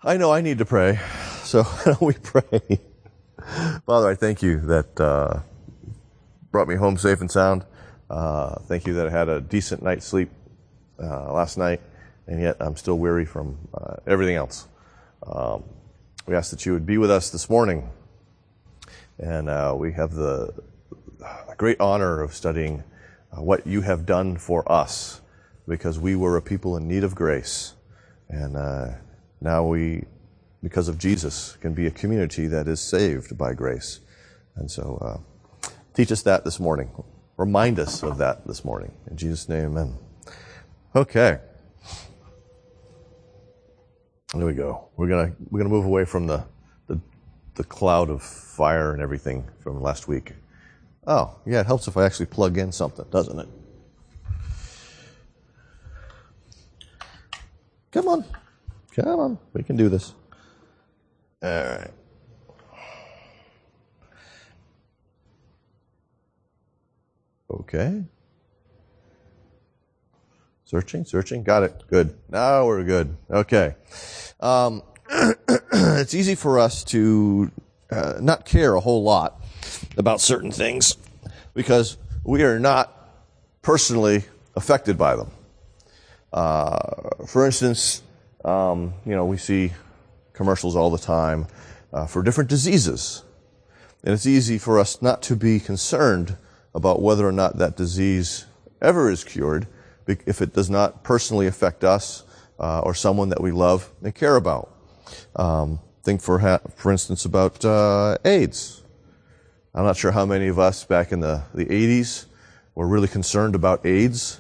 I know I need to pray, so we pray. Father, I thank you that brought me home safe and sound. Thank you that I had a decent night's sleep last night, and yet I'm still weary from everything else. We ask that you would be with us this morning, and we have the great honor of studying what you have done for us, because we were a people in need of grace, and now we, because of Jesus, can be a community that is saved by grace. And so teach us that this morning. Remind us of that this morning. In Jesus' name, amen. Okay. There we go. We're gonna move away from the cloud of fire and everything from last week. Oh, yeah, it helps if I actually plug in something, doesn't it? Come on. Come on. We can do this. All right. Okay. Searching. Got it. Good. Now we're good. Okay. It's easy for us to not care a whole lot about certain things because we are not personally affected by them. For instance, we see commercials all the time for different diseases. And it's easy for us not to be concerned about whether or not that disease ever is cured if it does not personally affect us or someone that we love and care about. Think, for instance, about AIDS. I'm not sure how many of us back in the 80s were really concerned about AIDS,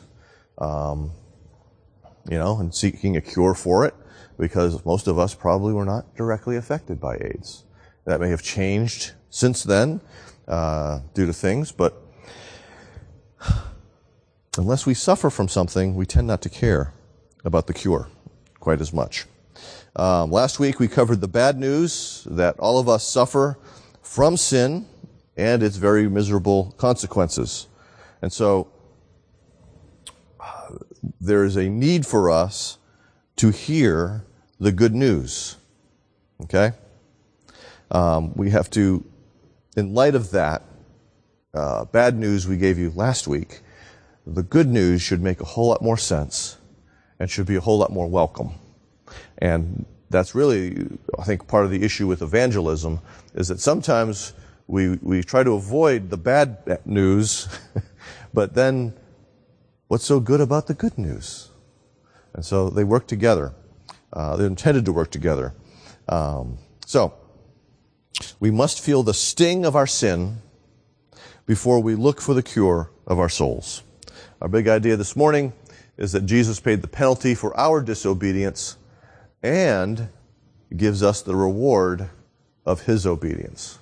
and seeking a cure for it, because most of us probably were not directly affected by AIDS. That may have changed since then due to things, but unless we suffer from something, we tend not to care about the cure quite as much. Last week we covered the bad news that all of us suffer from sin and its very miserable consequences. And so there is a need for us to hear the good news. Okay? We have to, in light of that bad news we gave you last week, the good news should make a whole lot more sense and should be a whole lot more welcome. And that's really, I think, part of the issue with evangelism, is that sometimes we try to avoid the bad news, but then what's so good about the good news? And so they work together. They're intended to work together. So we must feel the sting of our sin before we look for the cure of our souls. Our big idea this morning is that Jesus paid the penalty for our disobedience and gives us the reward of his obedience.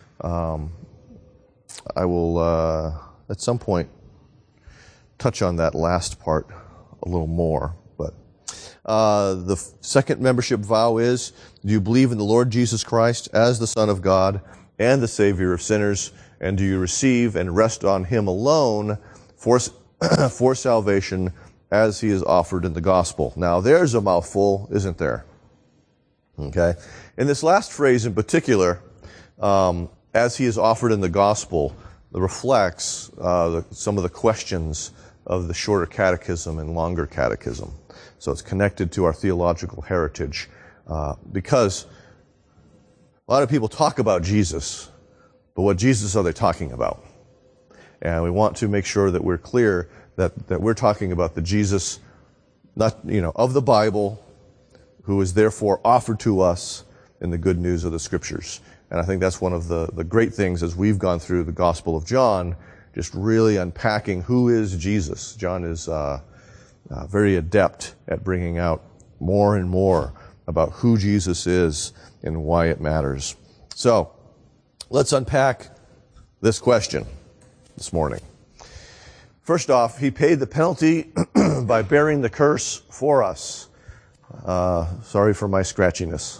I will, at some point, touch on that last part a little more. But the second membership vow is, do you believe in the Lord Jesus Christ as the Son of God and the Savior of sinners? And do you receive and rest on him alone for salvation as he is offered in the gospel? Now, there's a mouthful, isn't there? Okay. In this last phrase in particular, as he is offered in the gospel, it reflects some of the questions of the shorter catechism and longer catechism. So it's connected to our theological heritage, because a lot of people talk about Jesus, but what Jesus are they talking about? And we want to make sure that we're clear that we're talking about the Jesus, not, of the Bible, who is therefore offered to us in the good news of the Scriptures. And I think that's one of the great things as we've gone through the Gospel of John, just really unpacking who is Jesus. John is very adept at bringing out more and more about who Jesus is and why it matters. So, let's unpack this question this morning. First off, he paid the penalty by bearing the curse for us. Sorry for my scratchiness.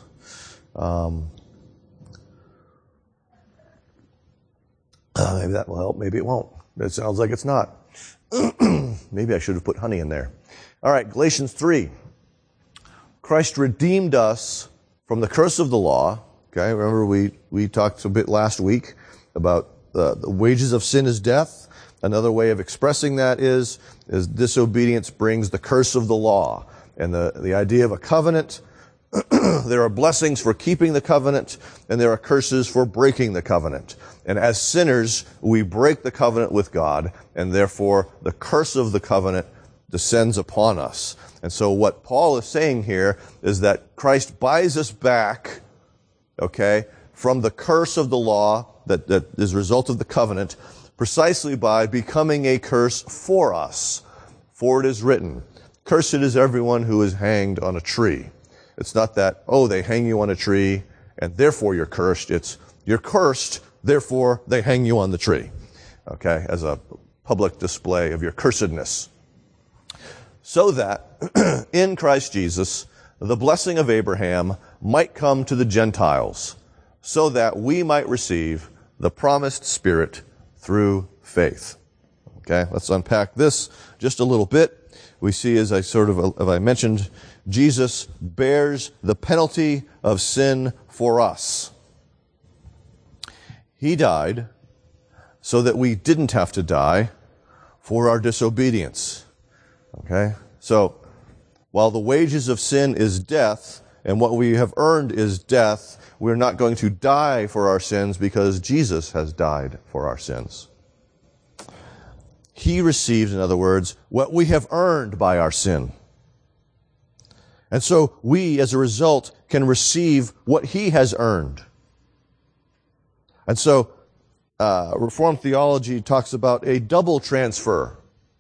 Maybe that will help, maybe it won't. It sounds like it's not. Maybe I should have put honey in there. All right, Galatians 3. Christ redeemed us from the curse of the law. Okay, remember we talked a bit last week about the wages of sin is death. Another way of expressing that is disobedience brings the curse of the law. And the idea of a covenant, there are blessings for keeping the covenant, and there are curses for breaking the covenant. And as sinners, we break the covenant with God, and therefore the curse of the covenant descends upon us. And so what Paul is saying here is that Christ buys us back, okay, from the curse of the law that is a result of the covenant, precisely by becoming a curse for us. For it is written, "Cursed is everyone who is hanged on a tree." It's not that, oh, they hang you on a tree, and therefore you're cursed. It's, you're cursed, therefore they hang you on the tree. Okay, as a public display of your cursedness. So that in Christ Jesus, the blessing of Abraham might come to the Gentiles, so that we might receive the promised Spirit through faith. Okay, let's unpack this just a little bit. We see, as I mentioned, Jesus bears the penalty of sin for us. He died so that we didn't have to die for our disobedience. Okay? So, while the wages of sin is death, and what we have earned is death, we're not going to die for our sins because Jesus has died for our sins. He receives, in other words, what we have earned by our sin. And so we, as a result, can receive what he has earned. And so Reformed theology talks about a double transfer.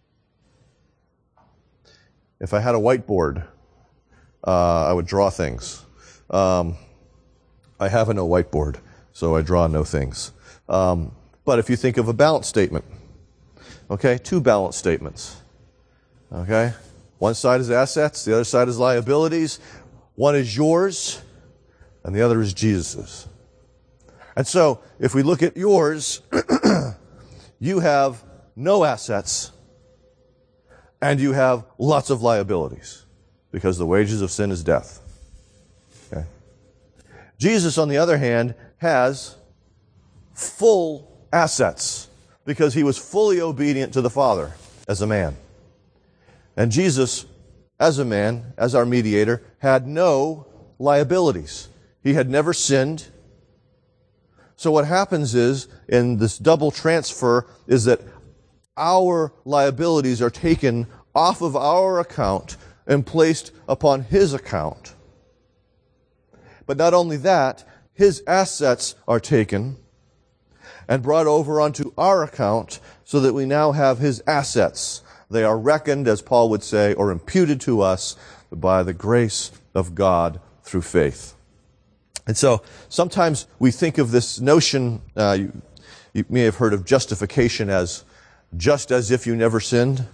If I had a whiteboard, I would draw things. I have no whiteboard, so I draw no things. But if you think of a balance statement, okay, two balance statements. Okay? One side is assets, the other side is liabilities. One is yours, and the other is Jesus's. And so, if we look at yours, you have no assets, and you have lots of liabilities, because the wages of sin is death. Okay? Jesus, on the other hand, has full assets, because he was fully obedient to the Father as a man. And Jesus, as a man, as our mediator, had no liabilities. He had never sinned. So what happens is, in this double transfer, is that our liabilities are taken off of our account and placed upon his account. But not only that, his assets are taken and brought over onto our account so that we now have his assets. They are reckoned, as Paul would say, or imputed to us by the grace of God through faith. And so sometimes we think of this notion, you may have heard of justification as just as if you never sinned.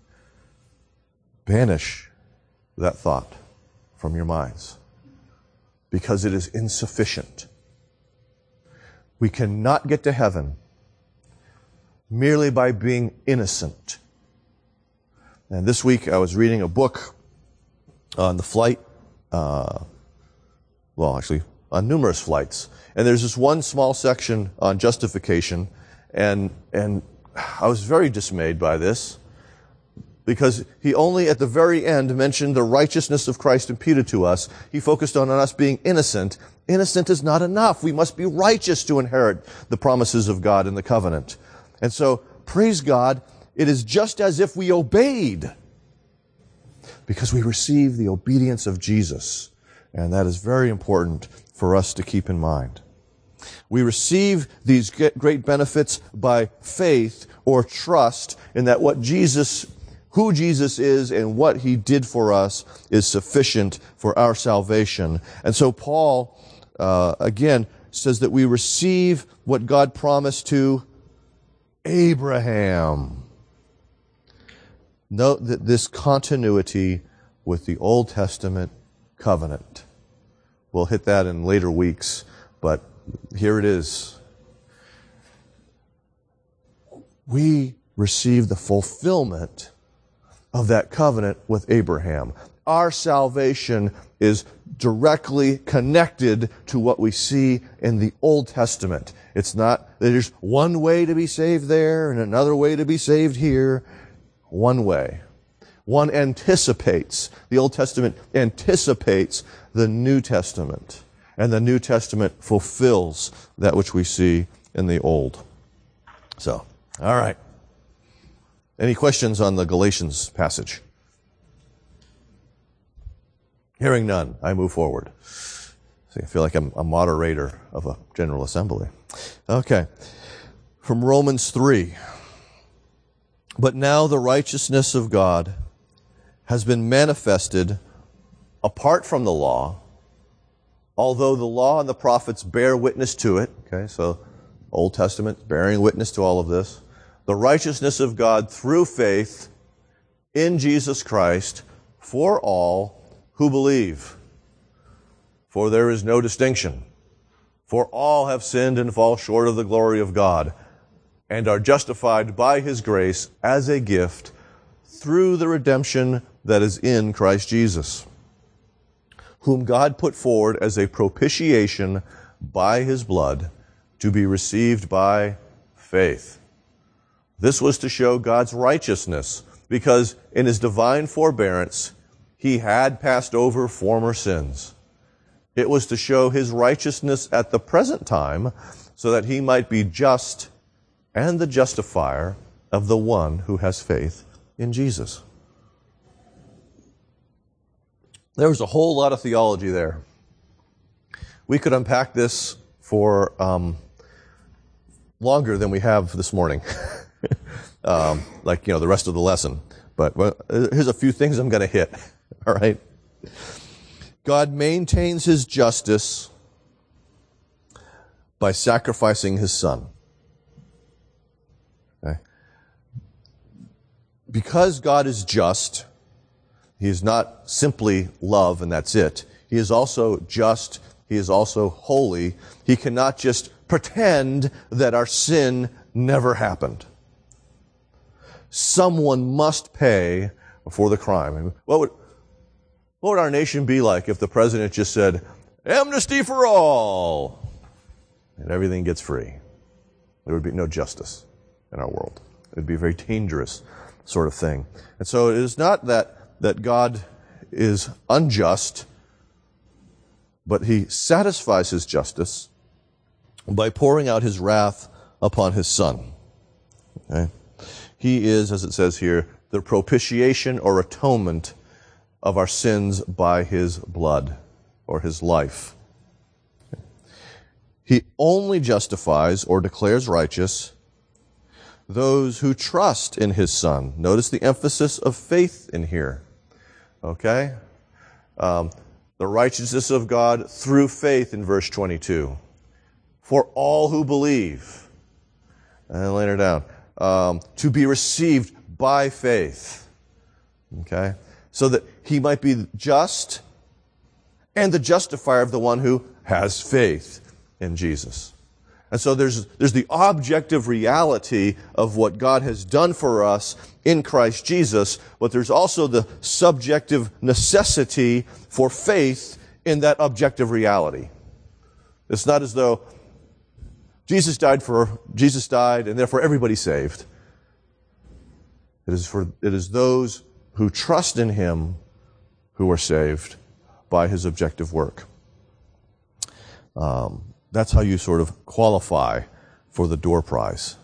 Banish that thought from your minds, because it is insufficient. We cannot get to heaven merely by being innocent. And this week I was reading a book on the flight, on numerous flights. And there's this one small section on justification, and I was very dismayed by this, because he only at the very end mentioned the righteousness of Christ imputed to us. He focused on us being innocent. Innocent is not enough. We must be righteous to inherit the promises of God in the covenant. And so, praise God, it is just as if we obeyed, because we receive the obedience of Jesus. And that is very important for us to keep in mind. We receive these great benefits by faith or trust in that who Jesus is and what he did for us is sufficient for our salvation. And so Paul, again, says that we receive what God promised to Abraham. Note that this continuity with the Old Testament covenant. We'll hit that in later weeks, but here it is. We receive the fulfillment of that covenant with Abraham. our salvation is directly connected to what we see in the Old Testament. It's not that there's one way to be saved there and another way to be saved here. One way. One anticipates, the Old Testament anticipates the New Testament, and the New Testament fulfills that which we see in the Old. So, all right. Any questions on the Galatians passage? Hearing none, I move forward. See, I feel like I'm a moderator of a General Assembly. Okay. From Romans 3. But now the righteousness of God has been manifested apart from the law, although the law and the prophets bear witness to it. Okay, so Old Testament bearing witness to all of this. The righteousness of God through faith in Jesus Christ for all who believe. For there is no distinction. For all have sinned and fall short of the glory of God, and are justified by His grace as a gift through the redemption that is in Christ Jesus, whom God put forward as a propitiation by His blood to be received by faith. This was to show God's righteousness, because in His divine forbearance He had passed over former sins. It was to show His righteousness at the present time, so that He might be just and the justifier of the one who has faith in Jesus. There was a whole lot of theology there. We could unpack this for longer than we have this morning, the rest of the lesson. But here's a few things I'm going to hit. All right. God maintains His justice by sacrificing His Son. Okay. Because God is just, He is not simply love and that's it. He is also just. He is also holy. He cannot just pretend that our sin never happened. Someone must pay for the crime. I mean, what would our nation be like if the president just said, amnesty for all, and everything gets free? There would be no justice in our world. It would be a very dangerous sort of thing. And so it is not that God is unjust, but He satisfies His justice by pouring out His wrath upon His Son. Okay? He is, as it says here, the propitiation or atonement of our sins by His blood or His life. He only justifies or declares righteous those who trust in His Son. Notice the emphasis of faith in here. Okay? The righteousness of God through faith in verse 22. For all who believe. And then later down. To be received by faith. Okay? So that He might be just and the justifier of the one who has faith in Jesus. And so there's the objective reality of what God has done for us in Christ Jesus, but there's also the subjective necessity for faith in that objective reality. It's not as though Jesus died and therefore everybody's saved. It is those who trust in Him who are saved by His objective work. That's how you sort of qualify for the door prize.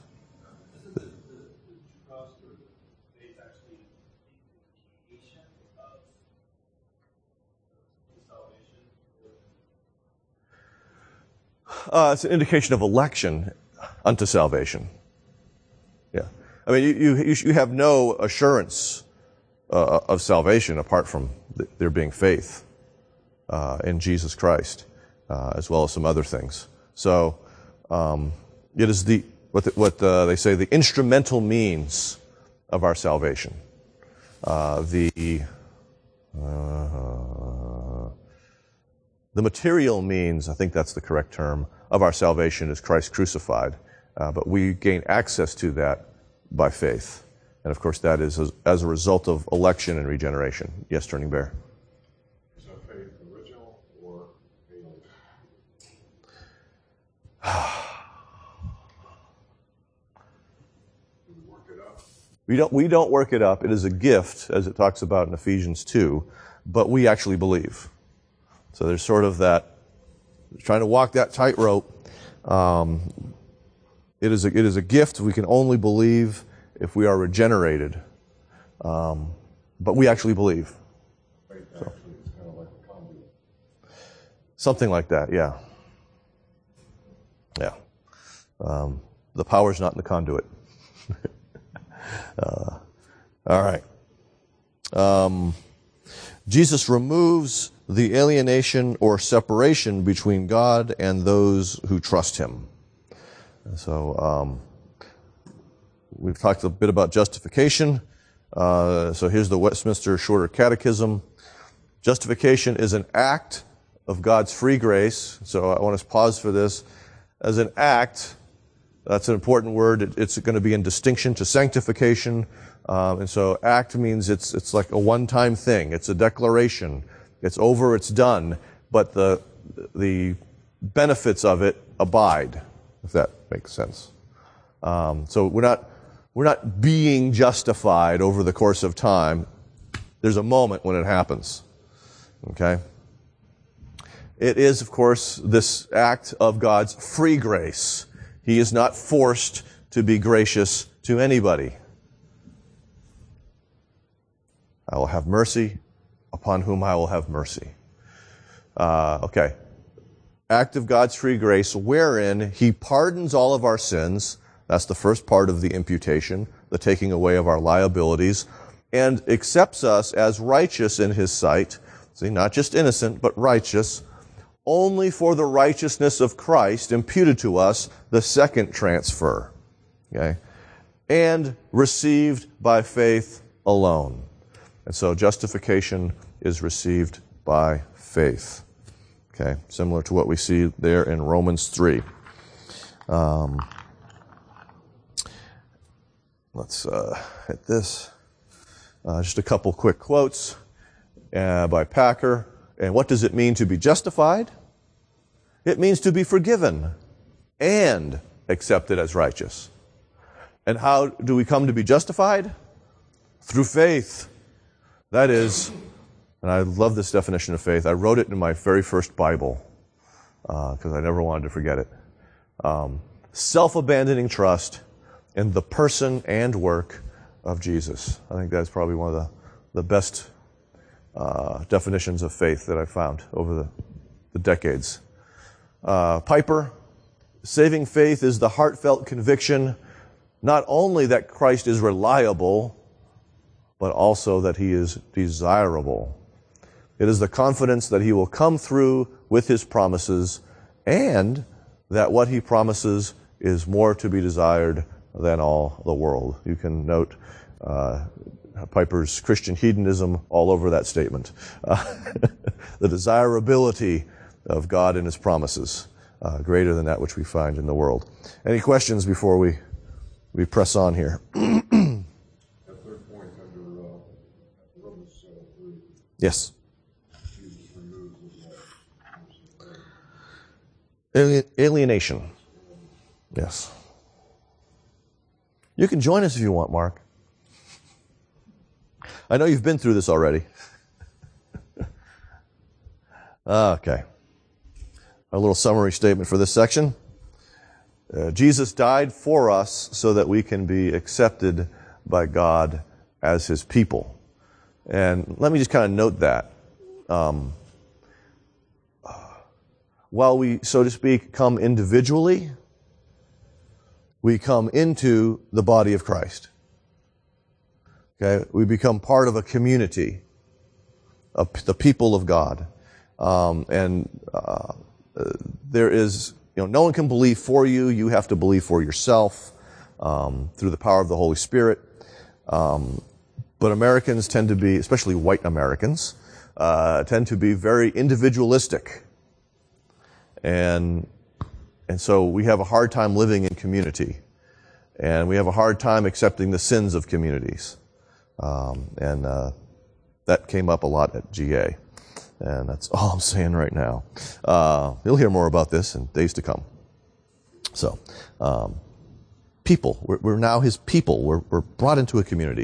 It's an indication of election unto salvation. Yeah. I mean, you have no assurance of salvation apart from there being faith in Jesus Christ, as well as some other things. So it is what they say the instrumental means of our salvation. The material means, I think that's the correct term, of our salvation is Christ crucified. But we gain access to that by faith. And of course that is as a result of election and regeneration. Yes, Turning Bear? We don't work it up. It is a gift, as it talks about in Ephesians 2, but we actually believe. So there's sort of that, trying to walk that tightrope. It is a gift. We can only believe if we are regenerated. But we actually believe. So. Something like that, yeah. Yeah. The power's not in the conduit. All right. Jesus removes the alienation or separation between God and those who trust him. So we've talked a bit about justification. So here's the Westminster Shorter Catechism. Justification is an act of God's free grace. So I want to pause for this. As an act, that's an important word. It's going to be in distinction to sanctification. And so act means it's like a one-time thing. It's a declaration. It's over, it's done. But the benefits of it abide, if that makes sense. So we're not being justified over the course of time. There's a moment when it happens. Okay? It is, of course, this act of God's free grace. He is not forced to be gracious to anybody. I will have mercy upon whom I will have mercy. Okay. Act of God's free grace wherein he pardons all of our sins. That's the first part of the imputation, the taking away of our liabilities, and accepts us as righteous in his sight. See, not just innocent, but righteous, only for the righteousness of Christ imputed to us, the second transfer. Okay? And received by faith alone. And so justification is received by faith. Okay? Similar to what we see there in Romans 3. Let's hit this. Just a couple quick quotes by Packer. And what does it mean to be justified? It means to be forgiven and accepted as righteous. And how do we come to be justified? Through faith. That is, and I love this definition of faith. I wrote it in my very first Bible because I never wanted to forget it. Self-abandoning trust in the person and work of Jesus. I think that's probably one of the best definitions of faith that I've found over the decades. Piper, saving faith is the heartfelt conviction not only that Christ is reliable, but also that he is desirable. It is the confidence that he will come through with his promises and that what he promises is more to be desired than all the world. You can note Piper's Christian hedonism all over that statement. The desirability of God and his promises, greater than that which we find in the world. Any questions before we press on here? That third point under Romans 3. Yes. Jesus removes his Alienation. Yes. You can join us if you want, Mark. I know you've been through this already. Okay. A little summary statement for this section. Jesus died for us so that we can be accepted by God as his people. And let me just kind of note that. While we, so to speak, come individually, we come into the body of Christ. Okay? We become part of a community of the people of God. There is, no one can believe for you. You have to believe for yourself through the power of the Holy Spirit. But Americans tend to be, especially white Americans, tend to be very individualistic. And so we have a hard time living in community. And we have a hard time accepting the sins of communities. That came up a lot at GA. And that's all I'm saying right now. You'll hear more about this in days to come. So, people. We're now his people. We're brought into a community.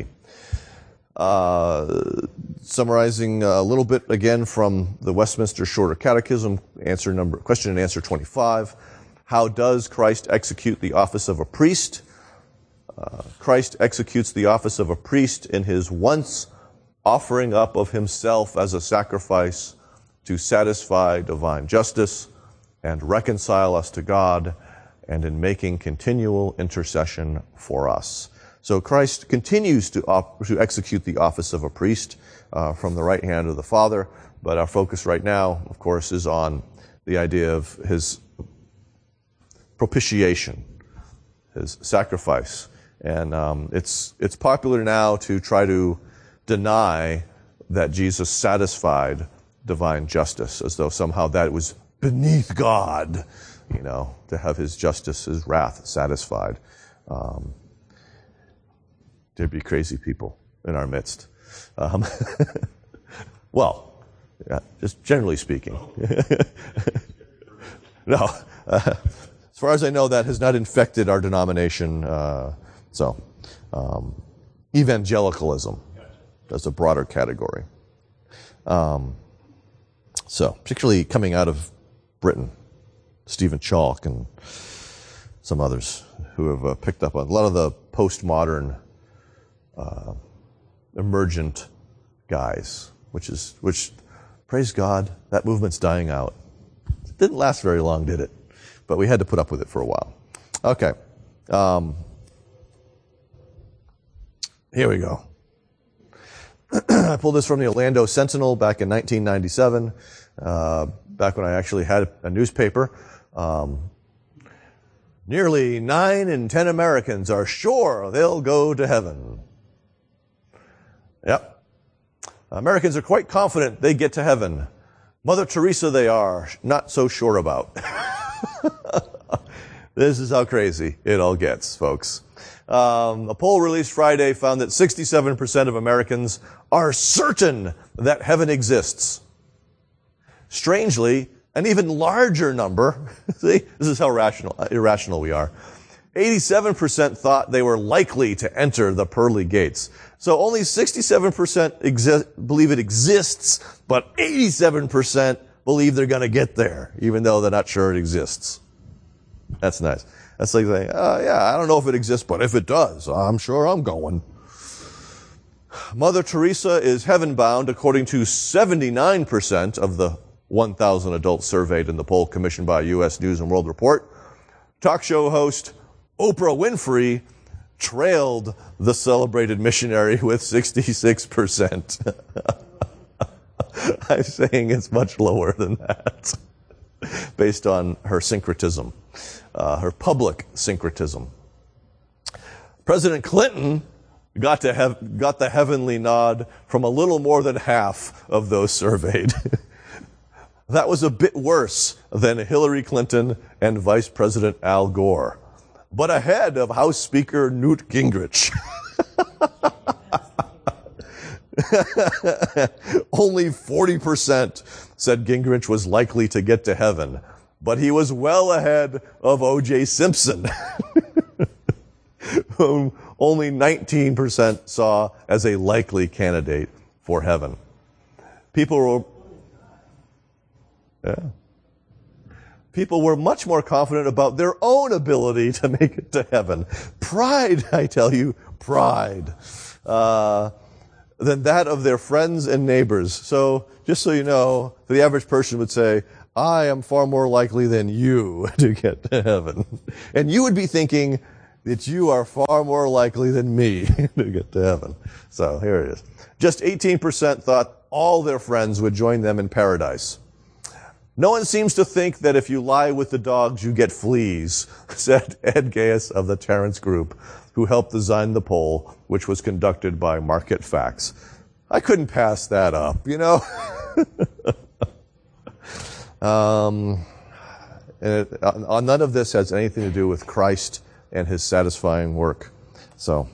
Summarizing a little bit again from the Westminster Shorter Catechism, question and answer 25. How does Christ execute the office of a priest? Christ executes the office of a priest in his once offering up of himself as a sacrifice to satisfy divine justice and reconcile us to God, and in making continual intercession for us. So Christ continues to execute the office of a priest from the right hand of the Father, but our focus right now, of course, is on the idea of his propitiation, his sacrifice. And it's popular now to try to deny that Jesus satisfied divine justice, as though somehow that was beneath God, to have his justice, his wrath satisfied. There'd be crazy people in our midst. Well, yeah, just generally speaking. No. As far as I know, that has not infected our denomination. Evangelicalism, that's a broader category. Particularly coming out of Britain, Stephen Chalk and some others who have picked up on a lot of the postmodern, emergent guys, which, praise God, that movement's dying out. It didn't last very long, did it? But we had to put up with it for a while. Okay. Here we go. I pulled this from the Orlando Sentinel back in 1997, back when I actually had a newspaper. Nearly 9 in 10 Americans are sure they'll go to heaven. Yep. Americans are quite confident they get to heaven. Mother Teresa they are not so sure about. This is how crazy it all gets, folks. A poll released Friday found that 67% of Americans are certain that heaven exists. Strangely, an even larger number, see, this is how irrational we are. 87% thought they were likely to enter the pearly gates. So only 67% believe it exists, but 87% believe they're going to get there, even though they're not sure it exists. That's nice. That's like saying, I don't know if it exists, but if it does, I'm sure I'm going. Mother Teresa is heaven-bound, according to 79% of the 1,000 adults surveyed in the poll commissioned by U.S. News and World Report. Talk show host Oprah Winfrey trailed the celebrated missionary with 66%. I'm saying it's much lower than that, based on her syncretism, her public syncretism. President Clinton got the heavenly nod from a little more than half of those surveyed. That was a bit worse than Hillary Clinton and Vice President Al Gore, but ahead of House Speaker Newt Gingrich. Only 40% said Gingrich was likely to get to heaven, but he was well ahead of O.J. Simpson, whom only 19% saw as a likely candidate for heaven. People were much more confident about their own ability to make it to heaven. Pride, I tell you, pride. Than that of their friends and neighbors. So, just so you know, the average person would say, I am far more likely than you to get to heaven. And you would be thinking that you are far more likely than me to get to heaven. So, here it is. Just 18% thought all their friends would join them in paradise. No one seems to think that if you lie with the dogs, you get fleas, said Ed Gaius of the Terrence Group, who helped design the poll, which was conducted by Market Facts. I couldn't pass that up, you know? None of this has anything to do with Christ and his satisfying work. So,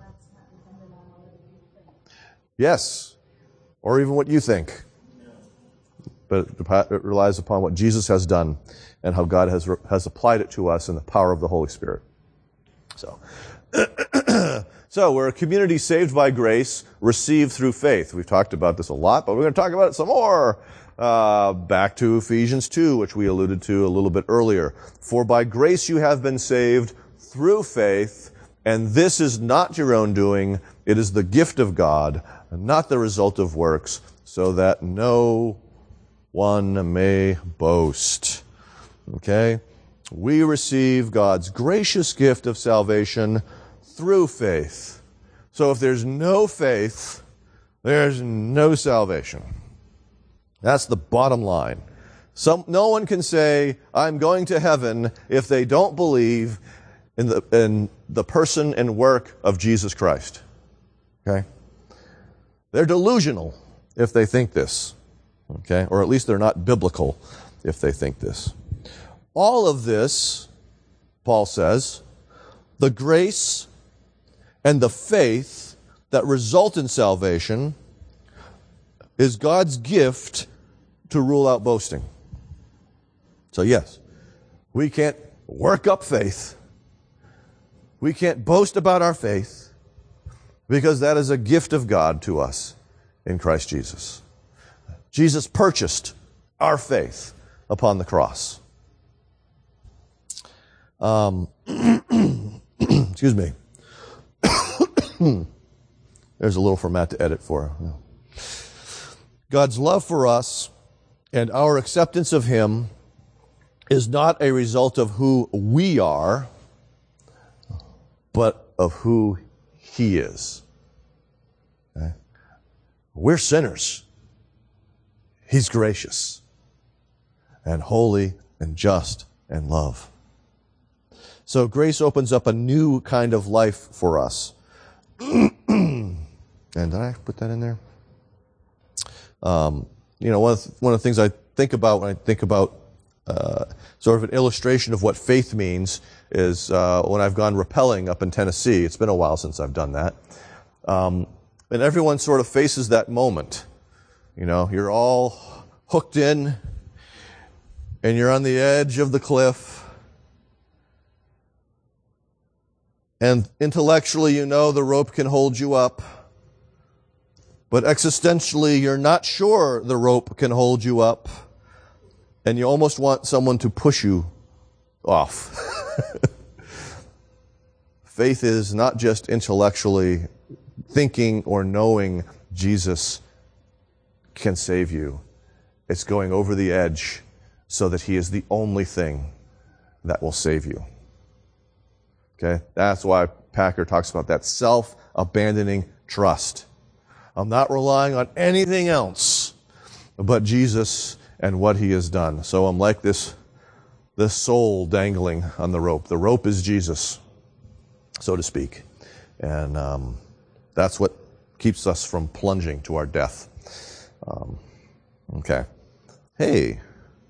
yes, or even what you think. But it relies upon what Jesus has done and how God has applied it to us in the power of the Holy Spirit. So, so we're a community saved by grace, received through faith. We've talked about this a lot, but we're going to talk about it some more. Back to Ephesians 2, which we alluded to a little bit earlier. For by grace you have been saved through faith, and this is not your own doing. It is the gift of God, not the result of works, so that no one may boast. Okay? We receive God's gracious gift of salvation through faith. So if there's no faith, there's no salvation. That's the bottom line. No one can say, I'm going to heaven, if they don't believe in the person and work of Jesus Christ. Okay? They're delusional if they think this. Okay? Or at least they're not biblical if they think this. All of this, Paul says, the grace and the faith that result in salvation is God's gift to rule out boasting. So yes, we can't work up faith. We can't boast about our faith because that is a gift of God to us in Christ Jesus. Jesus purchased our faith upon the cross. Excuse me. There's a little format to edit for. God's love for us and our acceptance of Him is not a result of who we are, but of who He is. Okay? We're sinners. He's gracious and holy and just and love. So grace opens up a new kind of life for us. And did I put that in there? One of the things I think about when I think about sort of an illustration of what faith means is when I've gone rappelling up in Tennessee. It's been a while since I've done that. And everyone sort of faces that moment. You know, you're all hooked in and you're on the edge of the cliff. And intellectually, you know the rope can hold you up. But existentially, you're not sure the rope can hold you up. And you almost want someone to push you off. Faith is not just intellectually thinking or knowing Jesus can save you. It's going over the edge so that He is the only thing that will save you. Okay? That's why Packer talks about that self-abandoning trust. I'm not relying on anything else but Jesus and what He has done. So I'm like this soul dangling on the rope. The rope is Jesus, so to speak. And that's what keeps us from plunging to our death. Okay. Hey.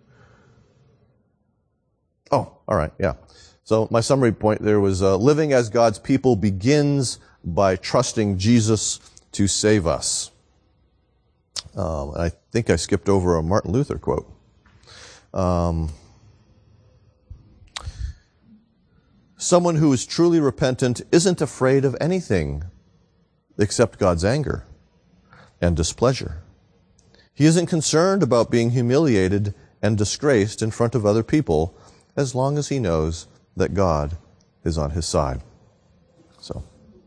Oh, all right, yeah. So my summary point there was living as God's people begins by trusting Jesus to save us. I think I skipped over a Martin Luther quote. Someone who is truly repentant isn't afraid of anything except God's anger and displeasure. He isn't concerned about being humiliated and disgraced in front of other people as long as he knows that God is on his side. So,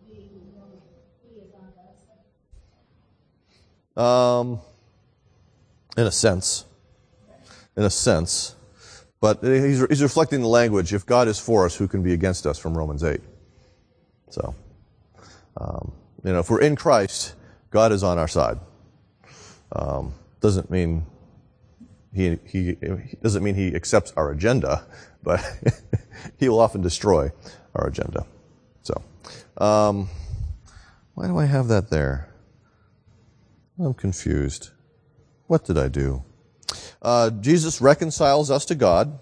in a sense, but he's reflecting the language, if God is for us, who can be against us, from Romans 8. So, if we're in Christ, God is on our side. Doesn't mean he doesn't mean he accepts our agenda, but he will often destroy our agenda. So, why do I have that there? I'm confused. What did I do? Jesus reconciles us to God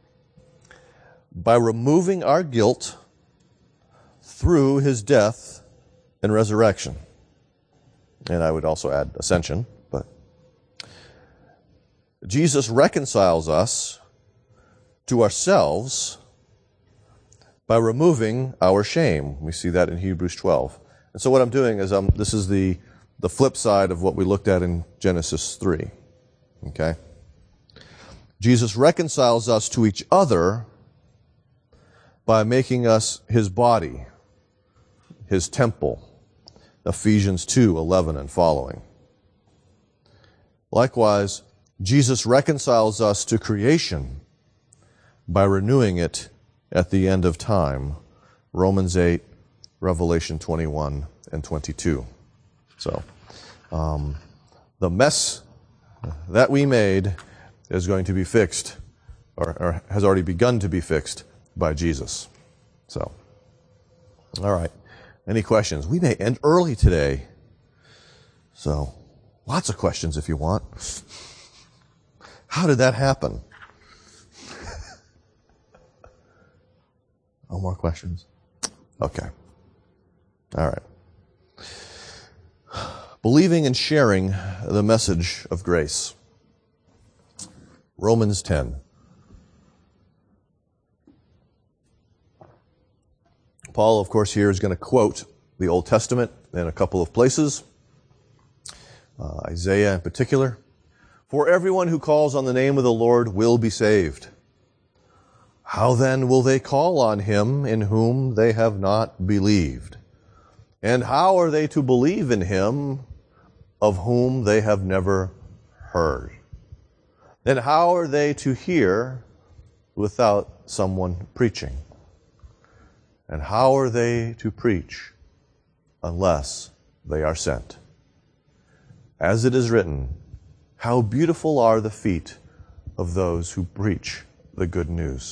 by removing our guilt through His death and resurrection. And I would also add ascension, but Jesus reconciles us to ourselves by removing our shame. We see that in Hebrews 12. And so what I'm doing is this is the flip side of what we looked at in Genesis 3. Okay? Jesus reconciles us to each other by making us his body, his temple. Ephesians 2:11 and following. Likewise, Jesus reconciles us to creation by renewing it at the end of time. Romans 8, Revelation 21 and 22. So, the mess that we made is going to be fixed, or has already begun to be fixed by Jesus. So, all right. Any questions? We may end early today. So, lots of questions if you want. How did that happen? No more questions? Okay. All right. Believing and sharing the message of grace. Romans 10. Paul, of course, here is going to quote the Old Testament in a couple of places. Isaiah in particular. For everyone who calls on the name of the Lord will be saved. How then will they call on him in whom they have not believed? And how are they to believe in him of whom they have never heard? Then how are they to hear without someone preaching? And how are they to preach unless they are sent? As it is written, how beautiful are the feet of those who preach the good news.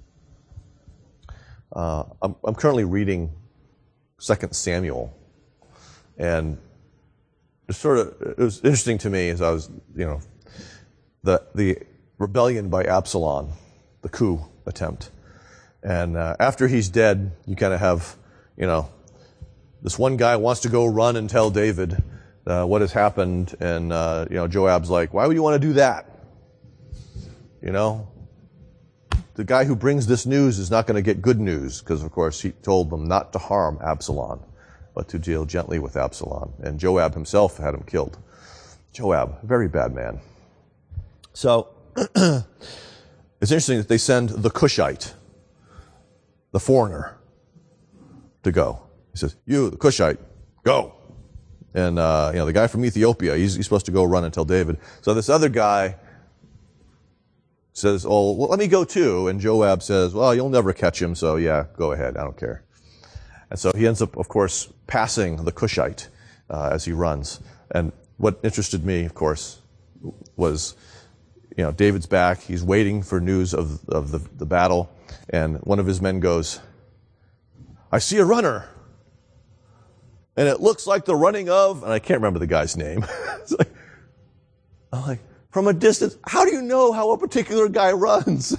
I'm currently reading 2 Samuel, and it was interesting to me as I was, the rebellion by Absalom, the coup attempt. And after he's dead, you kind of have, this one guy wants to go run and tell David what has happened, and Joab's like, why would you want to do that? The guy who brings this news is not going to get good news, because of course he told them not to harm Absalom, but to deal gently with Absalom. And Joab himself had him killed. Joab, a very bad man. So it's interesting that they send the Cushite, the foreigner, to go. He says, you, the Cushite, go. And, the guy from Ethiopia, he's supposed to go run and tell David. So this other guy says, oh, well, let me go too. And Joab says, well, you'll never catch him, so yeah, go ahead, I don't care. And so he ends up, of course, passing the Cushite as he runs. And what interested me, of course, was, David's back. He's waiting for news of the battle. And one of his men goes, I see a runner. And it looks like the running of, and I can't remember the guy's name. I'm like, from a distance, how do you know how a particular guy runs?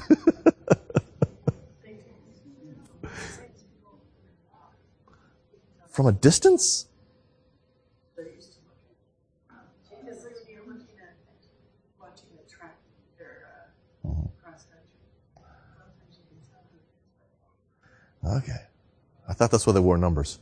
From a distance? Okay. I thought that's why they wore numbers.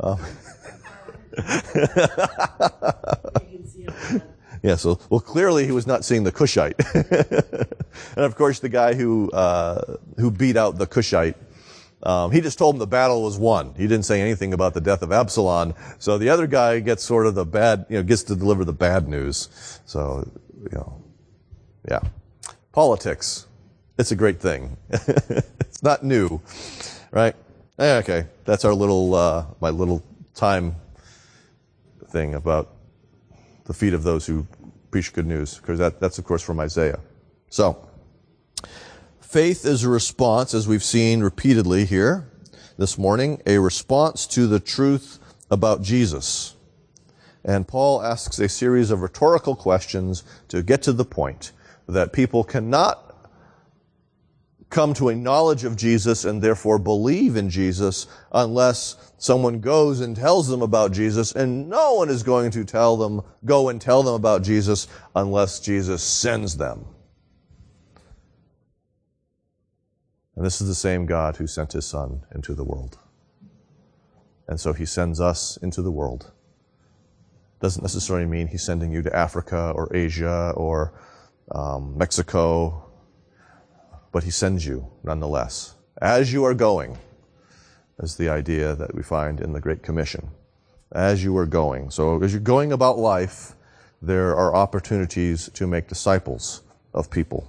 Yeah, so, clearly he was not seeing the Cushite. And of course the guy who beat out the Cushite, he just told him the battle was won. He didn't say anything about the death of Absalom. So the other guy gets sort of the bad, gets to deliver the bad news. So, yeah. Politics. It's a great thing. It's not new, right? Okay. That's our my little time thing about the feet of those who preach good news, because that's of course from Isaiah. So, faith is a response, as we've seen repeatedly here this morning, a response to the truth about Jesus. And Paul asks a series of rhetorical questions to get to the point that people cannot come to a knowledge of Jesus and therefore believe in Jesus unless someone goes and tells them about Jesus, and no one is going to go and tell them about Jesus unless Jesus sends them. And this is the same God who sent his Son into the world. And so he sends us into the world. Doesn't necessarily mean he's sending you to Africa or Asia or Mexico, but he sends you nonetheless. As you are going, is the idea that we find in the Great Commission. As you are going. So as you're going about life, there are opportunities to make disciples of people.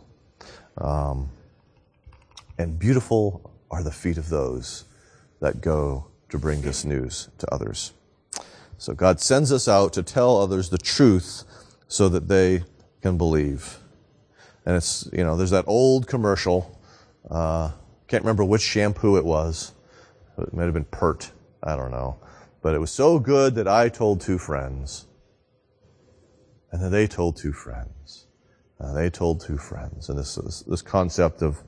And beautiful are the feet of those that go to bring this news to others. So God sends us out to tell others the truth so that they can believe. And it's, there's that old commercial. Can't remember which shampoo it was. It might have been Pert. I don't know. But it was so good that I told two friends. And then they told two friends. They told two friends. And this concept of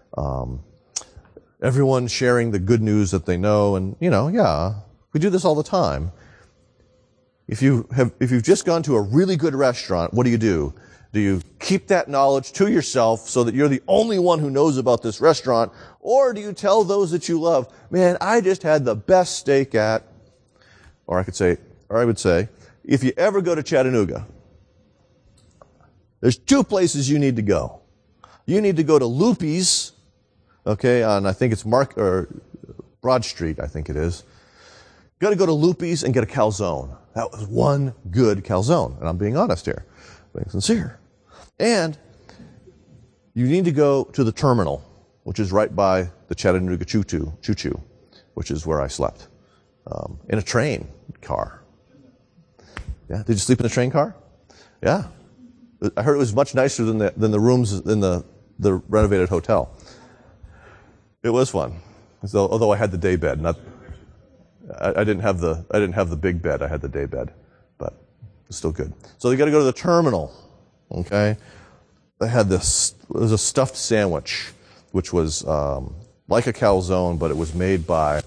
everyone sharing the good news that they know. And, we do this all the time. If you've just gone to a really good restaurant, what do? Do you keep that knowledge to yourself so that you're the only one who knows about this restaurant? Or do you tell those that you love, man, I just had the best steak at, I would say, if you ever go to Chattanooga, there's two places you need to go. You need to go to Lupe's, on I think it's Broad Street, I think it is. Got to go to Lupe's and get a calzone. That was one good calzone, and I'm being honest here, being sincere. And you need to go to the terminal, which is right by the Chattanooga Choo-Choo, which is where I slept, in a train car. Yeah, did you sleep in a train car? Yeah, I heard it was much nicer than the rooms in the renovated hotel. It was fun, although I had the day bed. I didn't have the big bed. I had the day bed, but it's still good. So you got to go to the terminal. Okay, they had this. It was a stuffed sandwich, which was like a calzone, but it was made by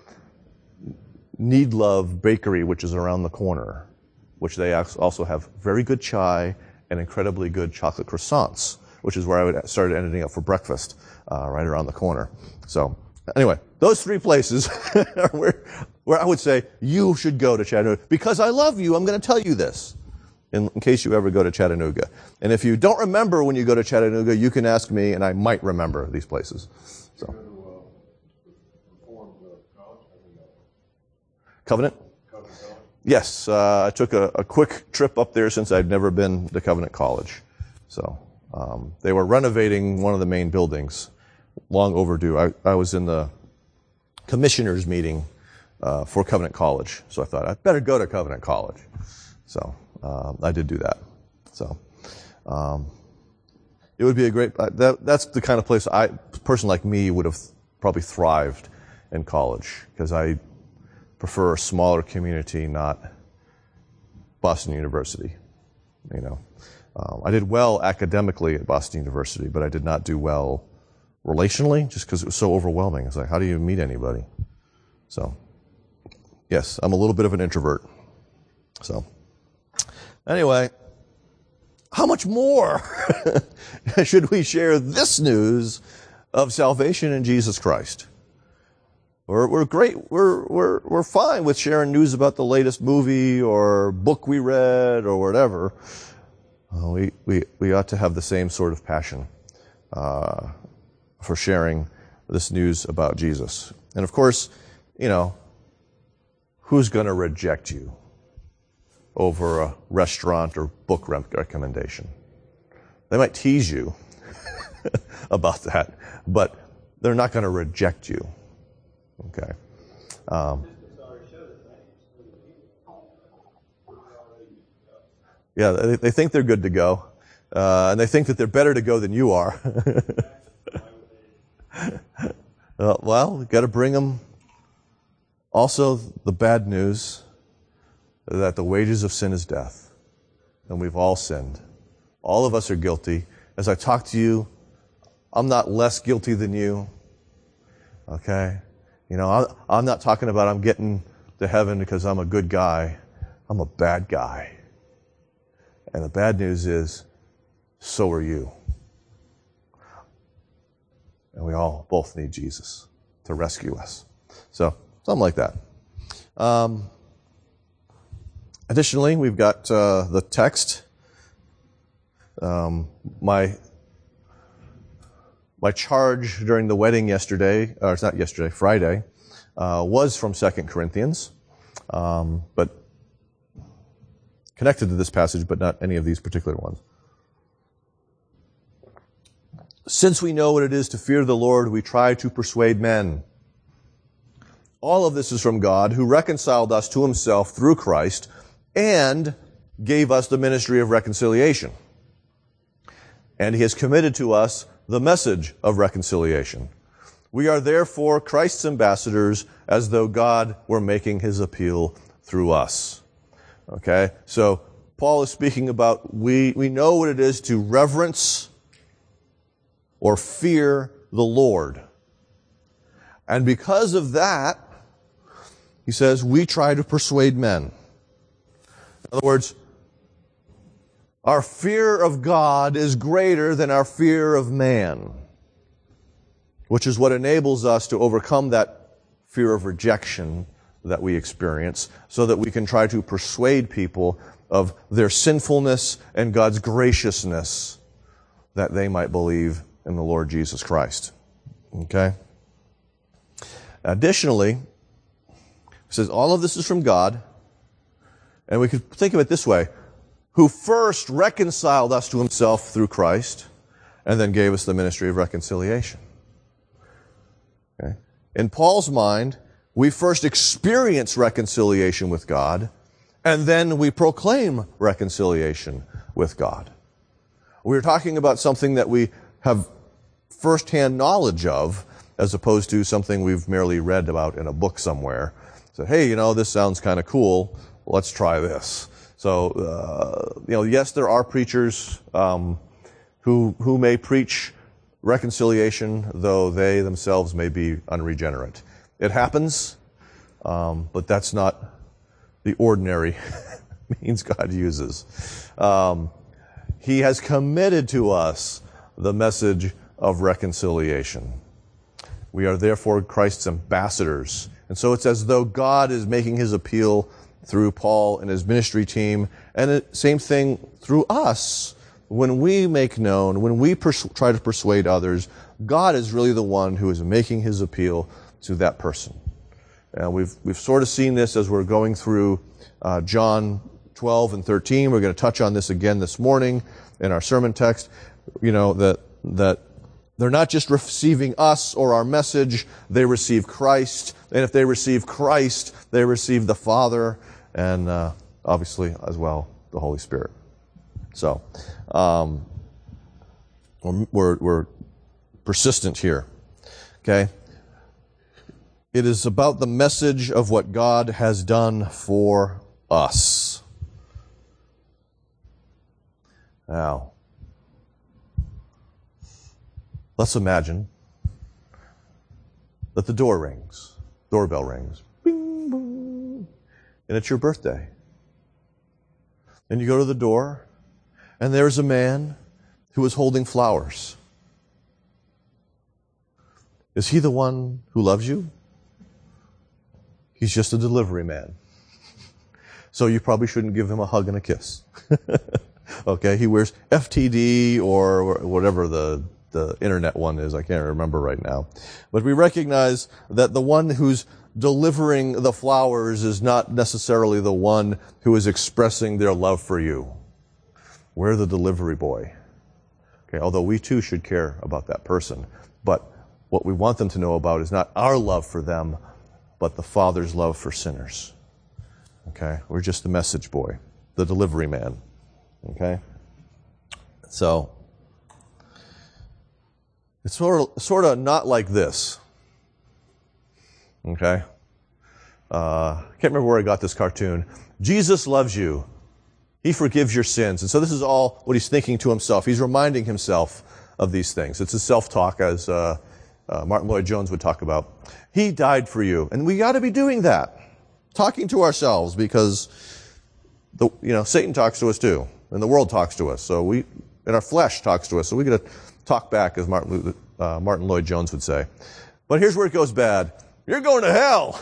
Need Love Bakery, which is around the corner, which they also have very good chai and incredibly good chocolate croissants, which is where I started ending up for breakfast, right around the corner. So anyway, those three places are where I would say you should go to Chattanooga. Because I love you, I'm going to tell you this in case you ever go to Chattanooga. And if you don't remember when you go to Chattanooga, you can ask me, and I might remember these places. So, Covenant? Yes, I took a quick trip up there since I'd never been to Covenant College. So they were renovating one of the main buildings. Long overdue. I was in the commissioners meeting for Covenant College, so I thought I'd better go to Covenant College. So I did do that. So it would be a great. That's the kind of place a person like me would have probably thrived in college, because I prefer a smaller community, not Boston University. I did well academically at Boston University, but I did not do well relationally, just because it was so overwhelming. It's like, how do you meet anybody? So, yes, I'm a little bit of an introvert. So, anyway, how much more should we share this news of salvation in Jesus Christ? We're great. We're fine with sharing news about the latest movie or book we read or whatever. We ought to have the same sort of passion for sharing this news about Jesus. And of course, who's going to reject you over a restaurant or book recommendation? They might tease you about that, but they're not going to reject you. Okay. Yeah, they think they're good to go, and they think that they're better to go than you are. Well, we've got to bring them also the bad news that the wages of sin is death, and we've all sinned. All of us are guilty. As I talk to you, I'm not less guilty than you. Okay? I'm not talking about I'm getting to heaven because I'm a good guy. I'm a bad guy. And the bad news is, so are you. And we all both need Jesus to rescue us. So, something like that. Additionally, we've got the text. My charge during the wedding yesterday, or it's not yesterday, Friday, was from 2 Corinthians, but connected to this passage, but not any of these particular ones. Since we know what it is to fear the Lord, we try to persuade men. All of this is from God, who reconciled us to himself through Christ and gave us the ministry of reconciliation. And he has committed to us the message of reconciliation. We are therefore Christ's ambassadors, as though God were making his appeal through us. Okay? So, Paul is speaking about we know what it is to reverence or fear the Lord. And because of that, he says, we try to persuade men. In other words, our fear of God is greater than our fear of man, which is what enables us to overcome that fear of rejection that we experience, so that we can try to persuade people of their sinfulness and God's graciousness, that they might believe in the Lord Jesus Christ. Okay? Additionally, it says all of this is from God, and we could think of it this way: who first reconciled us to himself through Christ, and then gave us the ministry of reconciliation. Okay? In Paul's mind, we first experience reconciliation with God, and then we proclaim reconciliation with God. We're talking about something that we have first-hand knowledge of, as opposed to something we've merely read about in a book somewhere. So, hey, this sounds kind of cool. Let's try this. So, yes, there are preachers who may preach reconciliation, though they themselves may be unregenerate. It happens, but that's not the ordinary means God uses. He has committed to us the message of reconciliation. We are therefore Christ's ambassadors. And so it's as though God is making his appeal through Paul and his ministry team, and the same thing through us. When we make known, when we try to persuade others, God is really the one who is making his appeal to that person. And we've sort of seen this as we're going through John 12 and 13. We're going to touch on this again this morning in our sermon text. That they're not just receiving us or our message, they receive Christ. And if they receive Christ, they receive the Father and obviously as well the Holy Spirit. So we're persistent here. Okay? It is about the message of what God has done for us. Now, let's imagine that the doorbell rings, bing, boom, and it's your birthday. And you go to the door, and there's a man who is holding flowers. Is he the one who loves you? He's just a delivery man. So you probably shouldn't give him a hug and a kiss. Okay, he wears FTD or whatever the internet one is. I can't remember right now. But we recognize that the one who's delivering the flowers is not necessarily the one who is expressing their love for you. We're the delivery boy. Okay, although we too should care about that person. But what we want them to know about is not our love for them, but the Father's love for sinners. Okay? We're just the message boy, the delivery man. Okay? So, it's sort of not like this. Okay? I can't remember where I got this cartoon. Jesus loves you. He forgives your sins. And so this is all what he's thinking to himself. He's reminding himself of these things. It's a self-talk, as Martin Lloyd-Jones would talk about. He died for you. And we got to be doing that. Talking to ourselves, because Satan talks to us too. And the world talks to us. And our flesh talks to us. So we got to talk back, as Martin Lloyd Jones would say. But here's where it goes bad. You're going to hell.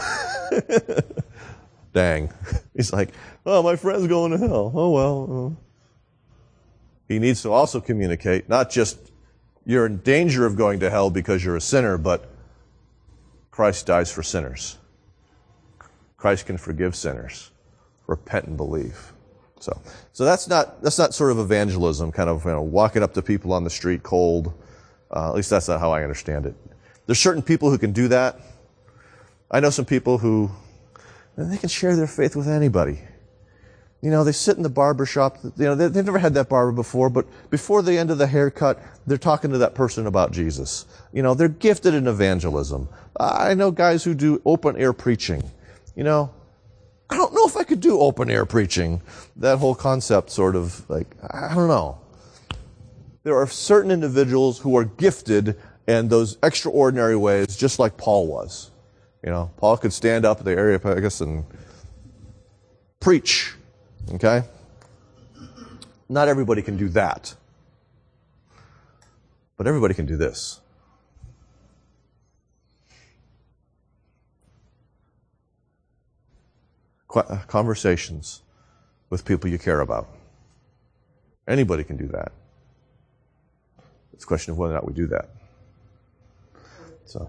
Dang. He's like, oh, my friend's going to hell. Oh, well. He needs to also communicate, not just you're in danger of going to hell because you're a sinner, but Christ dies for sinners. Christ can forgive sinners. Repent and believe. So that's not sort of evangelism, kind of walking up to people on the street cold. At least that's not how I understand it. There's certain people who can do that. I know some people who they can share their faith with anybody. They sit in the barber shop. They've never had that barber before, but before the end of the haircut, they're talking to that person about Jesus. They're gifted in evangelism. I know guys who do open air preaching. I don't know if I could do open air preaching. That whole concept sort of I don't know. There are certain individuals who are gifted in those extraordinary ways, just like Paul was. Paul could stand up at the Areopagus and preach. Okay? Not everybody can do that. But everybody can do this. Conversations with people you care about. Anybody can do that. It's a question of whether or not we do that. So,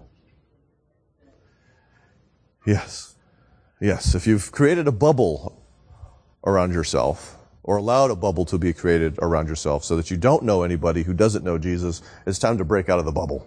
yes. If you've created a bubble around yourself, or allowed a bubble to be created around yourself so that you don't know anybody who doesn't know Jesus, it's time to break out of the bubble.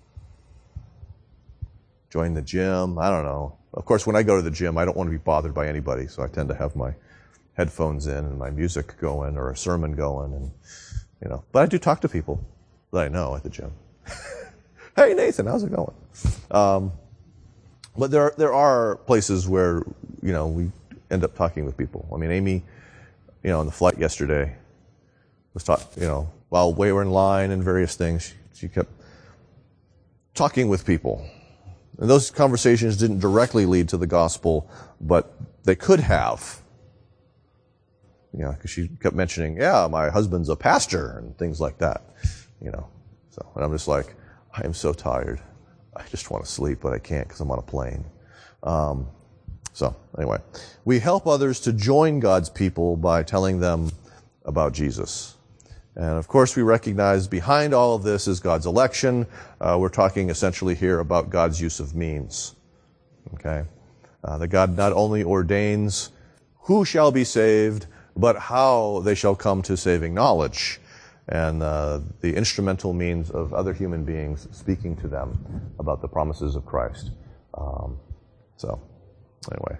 Join the gym, I don't know. Of course, when I go to the gym, I don't want to be bothered by anybody, so I tend to have my headphones in and my music going or a sermon going, and But I do talk to people that I know at the gym. Hey, Nathan, how's it going? But there are places where we end up talking with people. I mean, Amy, on the flight yesterday, was while we were in line and various things, she kept talking with people. And those conversations didn't directly lead to the gospel, but they could have. Because she kept mentioning, my husband's a pastor and things like that. So, and I'm just like, I am so tired. I just want to sleep, but I can't because I'm on a plane. So anyway, we help others to join God's people by telling them about Jesus. And of course, we recognize behind all of this is God's election. We're talking essentially here about God's use of means. Okay? That God not only ordains who shall be saved, but how they shall come to saving knowledge. And the instrumental means of other human beings speaking to them about the promises of Christ. So, anyway.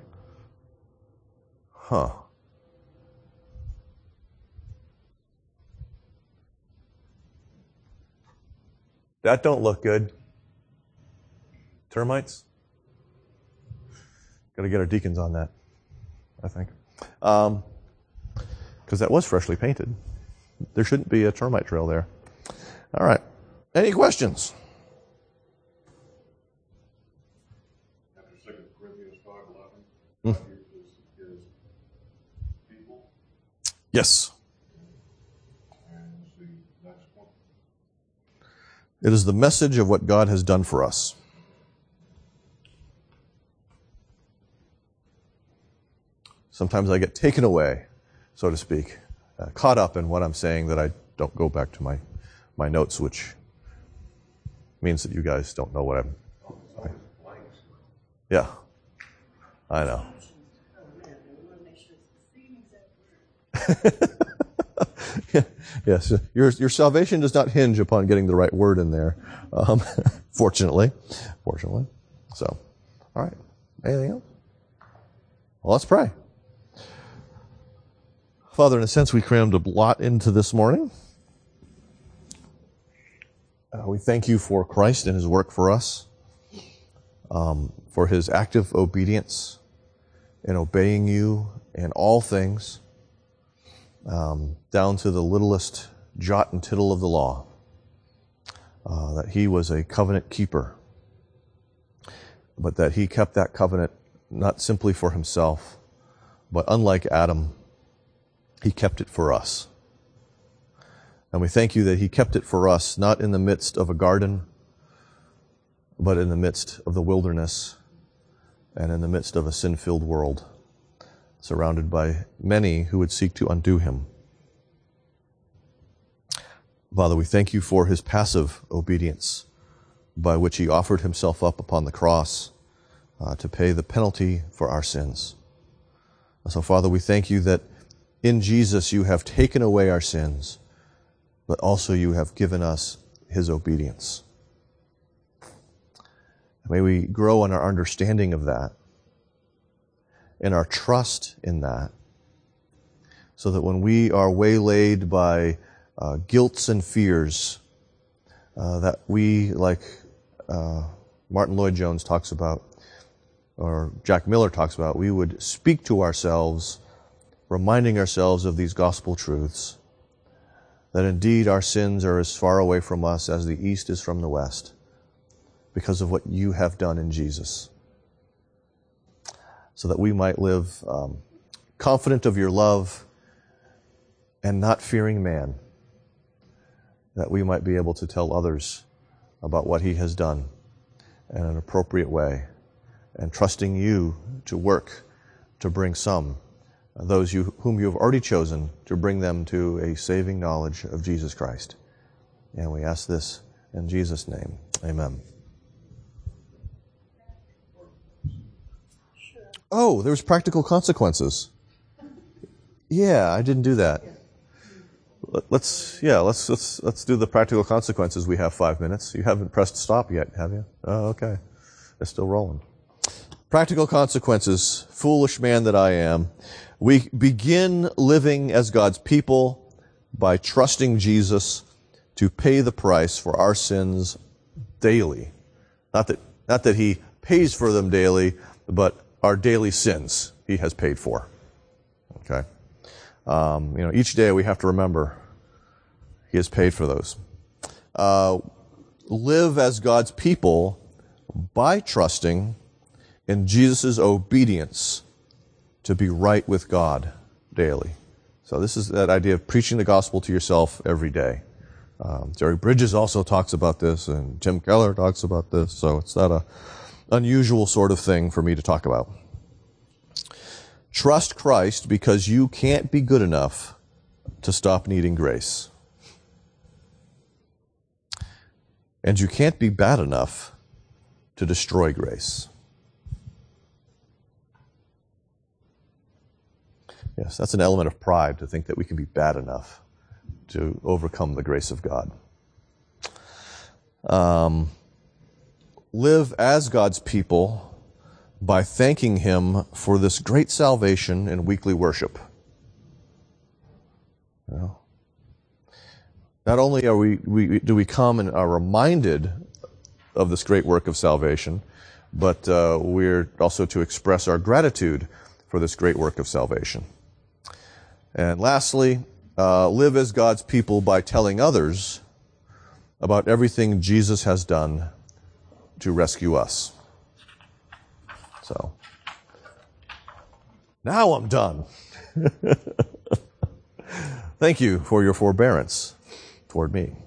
That don't look good. Termites? Got to get our deacons on that, I think. Because that was freshly painted. There shouldn't be a termite trail there. All right. Any questions? After 2 Corinthians 5:11, is people. Yes. And the next one. It is the message of what God has done for us. Sometimes I get taken away, so to speak, caught up in what I'm saying that I don't go back to my notes, which means that you guys don't know what I'm... Yeah, I know. Yes, your salvation does not hinge upon getting the right word in there, fortunately. So, all right. Anything else? Well, let's pray. Father, in a sense, we crammed a lot into this morning. We thank you for Christ and his work for us, for his active obedience in obeying you in all things, down to the littlest jot and tittle of the law, that he was a covenant keeper, but that he kept that covenant not simply for himself, but unlike Adam, he kept it for us. And we thank you that he kept it for us, not in the midst of a garden, but in the midst of the wilderness and in the midst of a sin-filled world, surrounded by many who would seek to undo him. Father, we thank you for his passive obedience, by which he offered himself up upon the cross to pay the penalty for our sins. So, Father, we thank you that in Jesus you have taken away our sins, but also you have given us his obedience. May we grow in our understanding of that, in our trust in that, so that when we are waylaid by guilts and fears, that we, like Martin Lloyd-Jones talks about, or Jack Miller talks about, we would speak to ourselves, reminding ourselves of these gospel truths, that indeed our sins are as far away from us as the east is from the west, because of what you have done in Jesus, so that we might live confident of your love and not fearing man, that we might be able to tell others about what he has done in an appropriate way, and trusting you to work to bring some, those whom you have already chosen, to bring them to a saving knowledge of Jesus Christ. And we ask this in Jesus' name. Amen. Oh, there's practical consequences. Yeah, I didn't do that. Let's do the practical consequences. We have 5 minutes. You haven't pressed stop yet, have you? Oh, okay. It's still rolling. Practical consequences. Foolish man that I am. We begin living as God's people by trusting Jesus to pay the price for our sins daily. Not that he pays for them daily, but our daily sins he has paid for. Okay? Each day we have to remember he has paid for those. Live as God's people by trusting in Jesus' obedience to be right with God daily. So this is that idea of preaching the gospel to yourself every day. Jerry Bridges also talks about this, and Tim Keller talks about this, so it's not an unusual sort of thing for me to talk about. Trust Christ because you can't be good enough to stop needing grace. And you can't be bad enough to destroy grace. Yes, that's an element of pride to think that we can be bad enough to overcome the grace of God. Live as God's people by thanking him for this great salvation in weekly worship. Not only do we come and are reminded of this great work of salvation, but we're also to express our gratitude for this great work of salvation. And lastly, live as God's people by telling others about everything Jesus has done to rescue us. So, now I'm done. Thank you for your forbearance toward me.